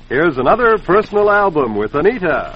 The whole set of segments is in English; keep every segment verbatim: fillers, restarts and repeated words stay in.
here's another personal album with Anita.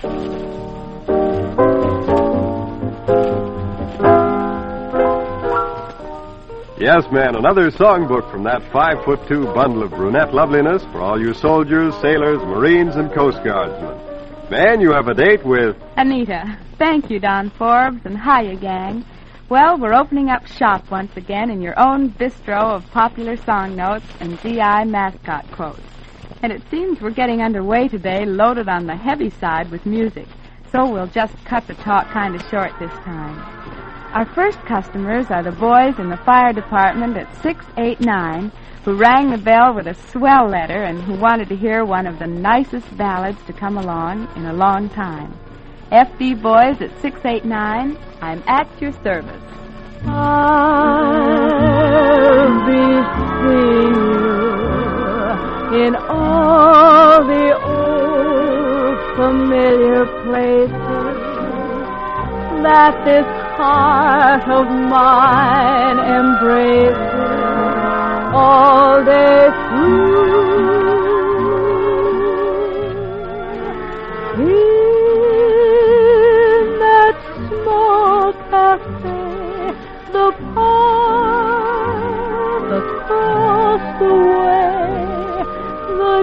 Yes, man, another songbook from that five-foot-two bundle of brunette loveliness for all you soldiers, sailors, Marines, and Coast Guardsmen. Man, you have a date with... Anita. Thank you, Don Forbes, and hiya, gang. Well, we're opening up shop once again in your own bistro of popular song notes and G I mascot quotes. And it seems we're getting underway today, loaded on the heavy side with music. So we'll just cut the talk kind of short this time. Our first customers are the boys in the fire department at six eight nine, who rang the bell with a swell letter and who wanted to hear one of the nicest ballads to come along in a long time. F D boys at six eight nine, I'm at your service. I'll be seeing you in all the old familiar places that this heart of mine embraces all day through. In that small cafe, the park across the way, the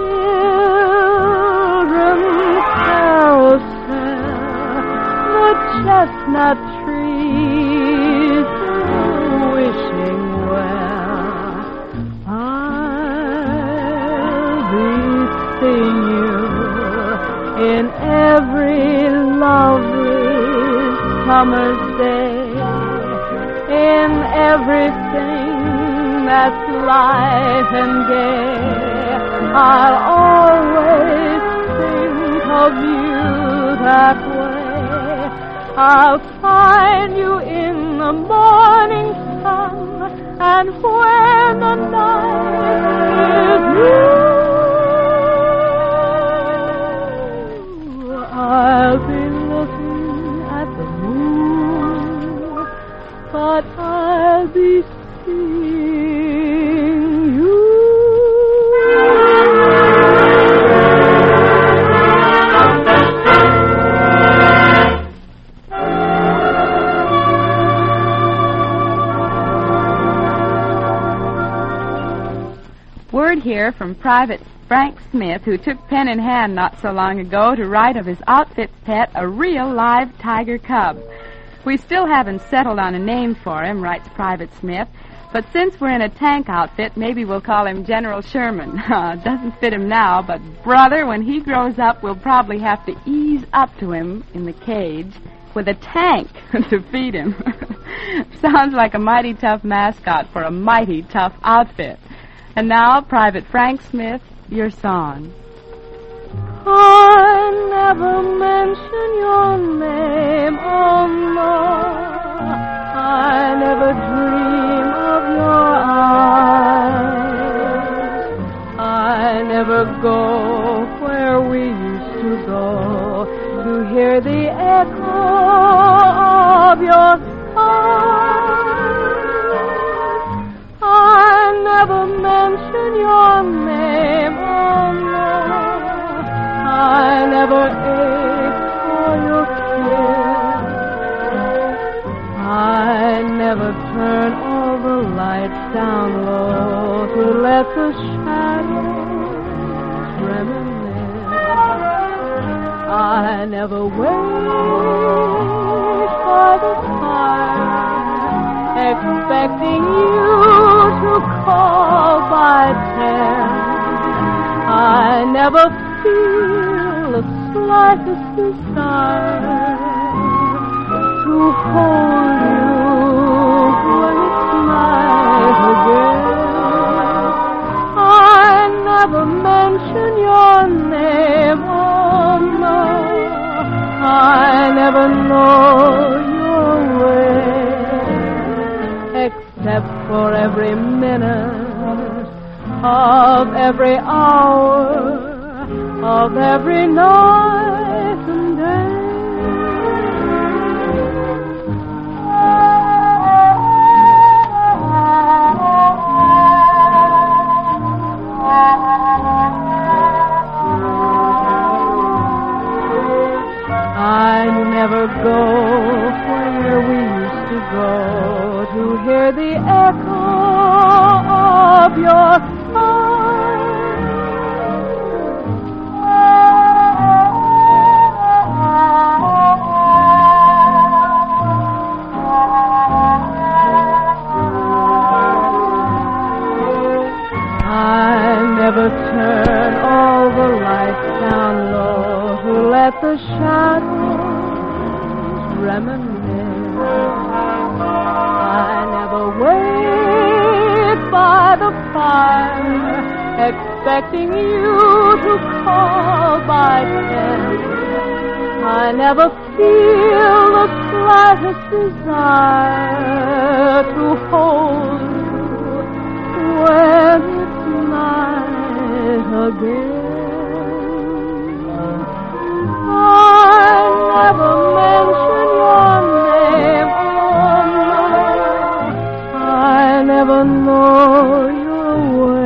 children's carousel, the chestnut trees wishing well. I'll be seeing you in every lovely summer's day, in everything that's light and gay. I'll always think of you that way. I'll find you in the morning sun, and when the night is new, I'll be looking at the moon, but I'll be seeing you. Word here from Private Frank Smith, who took pen in hand not so long ago to write of his outfit's pet, a real live tiger cub. We still haven't settled on a name for him, writes Private Smith, but since we're in a tank outfit, maybe we'll call him General Sherman. Uh, doesn't fit him now, but brother, when he grows up, we'll probably have to ease up to him in the cage with a tank to feed him. Sounds like a mighty tough mascot for a mighty tough outfit. And now, Private Frank Smith, your song. I never mention your name, oh no. I never dream of your eyes. I never go where we used to go to hear the echo of your sighs. I never mention your name, oh no. I never ache for your kiss. I never turn all the lights down low to let the shadows reminisce. I never wait for the fire, expecting you to call by ten. I never feel the slightest desire to hold you when it's night again. I never mention your name, oh no. I never know your way, except for every minute of every hour of every night and day. let the shadows reminisce. I never wait by the fire, expecting you to call by ten. I never feel the slightest desire to hold you when it's night again. I never mention your name, oh no. I never know your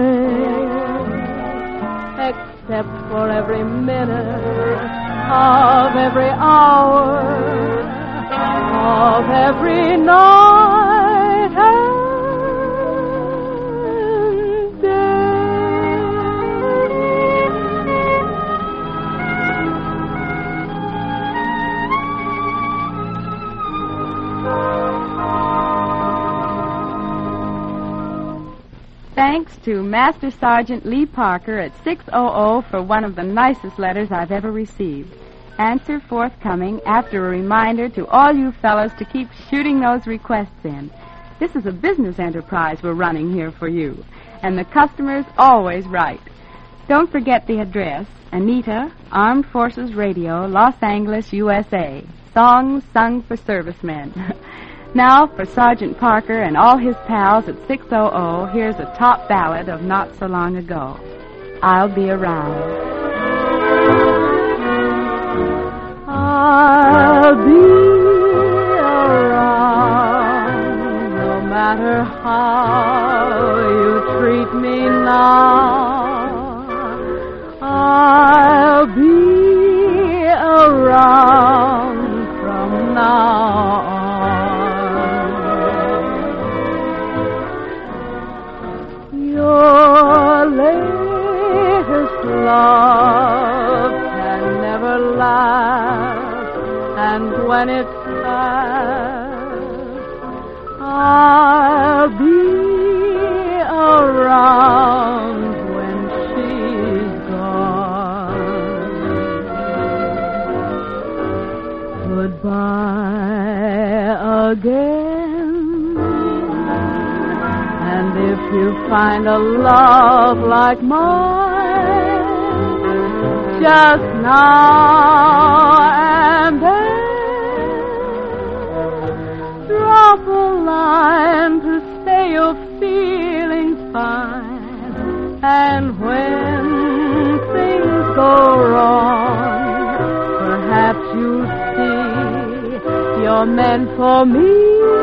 way, except for every minute of every hour, of every night and day. Thanks to Master Sergeant Lee Parker at six hundred for one of the nicest letters I've ever received. Answer forthcoming after a reminder to all you fellows to keep shooting those requests in. This is a business enterprise we're running here for you, and the customer's always right. Don't forget the address, Anita, Armed Forces Radio, Los Angeles, U S A. Songs sung for servicemen. Now, for Sergeant Parker and all his pals at six hundred, here's a top ballad of Not So Long Ago. I'll Be Around. I'll be around, no matter how you treat me now. I'll be around from now on. Your latest love can never last. And when it's past, I'll be around when she's gone. Goodbye again. And if you find a love like mine, just now and then, drop a line to say you're feeling fine. And when things go wrong, perhaps you see you're meant for me.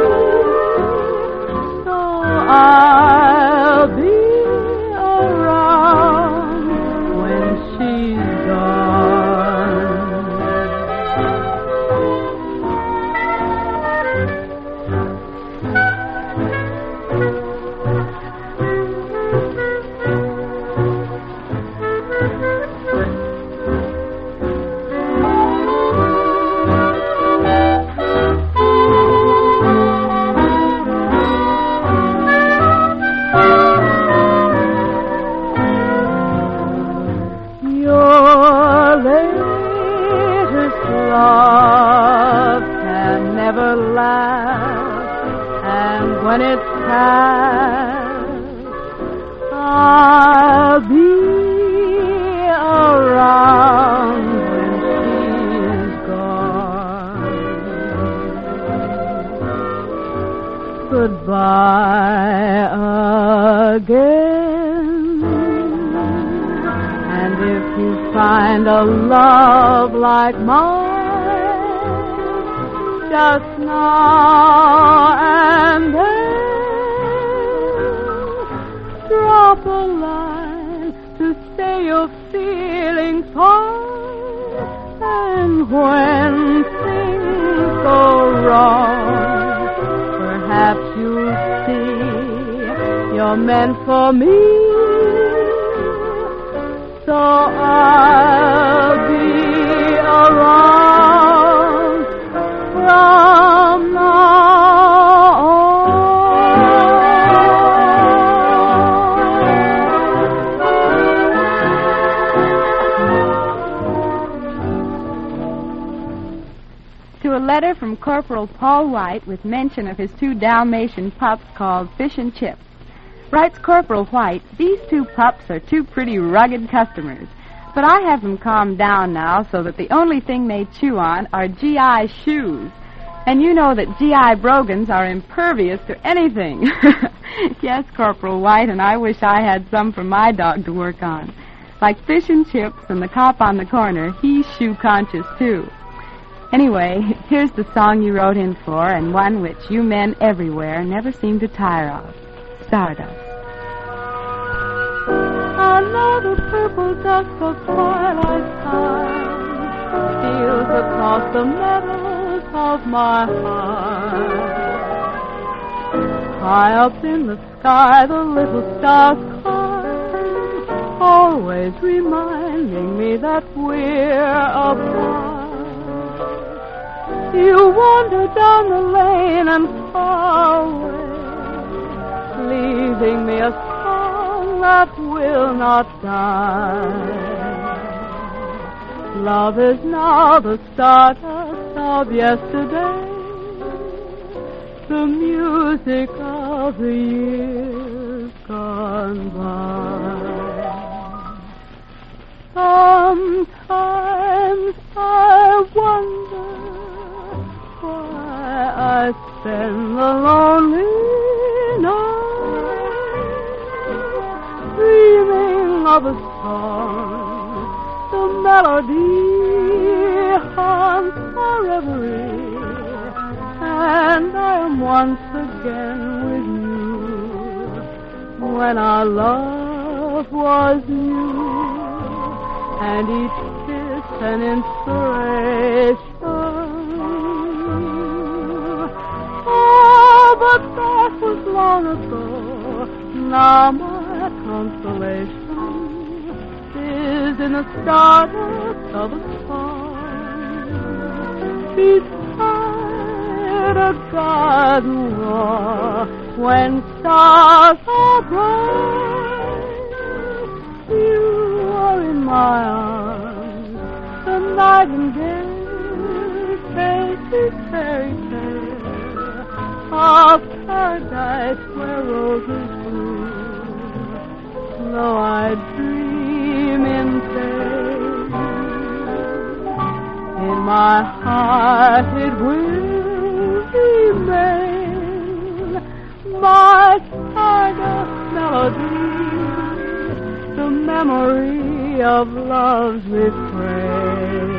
So I'll be around when she's gone. When it's past, I'll be around when she's gone. Goodbye again. And if you find a love like mine, just now and then, drop a line to say you're feeling fine. And when things go wrong, perhaps you'll see you're meant for me. So I'll be around from now on. a letter from Corporal Paul White with mention of his two Dalmatian pups called Fish and Chips. Writes Corporal White, these two pups are two pretty rugged customers, but I have them calmed down now so that the only thing they chew on are G I shoes. And you know that G I brogans are impervious to anything. Yes, Corporal White, and I wish I had some for my dog to work on. Like Fish and Chips and the cop on the corner, he's shoe-conscious, too. Anyway, here's the song you wrote in for, and one which you men everywhere never seem to tire of. Stardust. I know the purple dusk of twilight time steals across the meadows of my heart. High up in the sky, the little stars climb, always reminding me that we're apart. You wander down the lane and far away, leaving me a song that will not die. Love is now the stardust of yesterday, the music of the years gone by. Sometimes I wonder why I spend the lonely night dreaming of a song, the melody haunts my reverie, and I am once again with you when our love was new, and each kiss an inspiration. Oh, but that was long ago. Now my consolation is in the stardust of a song beside a garden wall when stars are bright. You are in my arms, the nightingale faces fairy tale of paradise where roses bloom. Though I dream in vain, in my heart it will remain my stardust melody, the memory of love's refrain.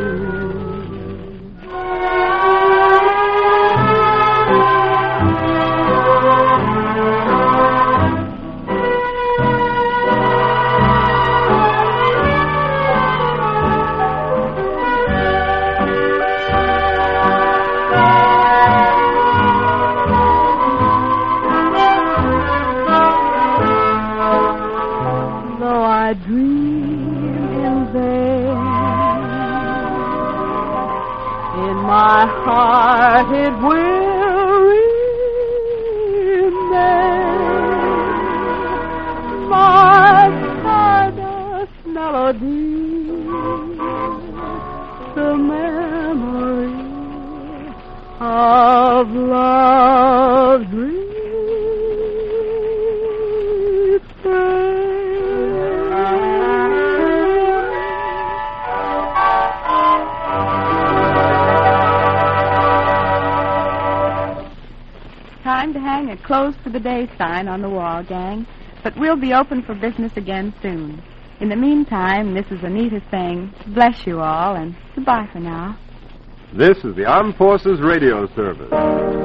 I dream in vain, in my heart it will remain my stardust melody, the memory of love's refrain. Time to hang a closed for the day sign on the wall, gang. But we'll be open for business again soon. In the meantime, this is Anita saying, bless you all, and goodbye for now. This is the Armed Forces Radio Service.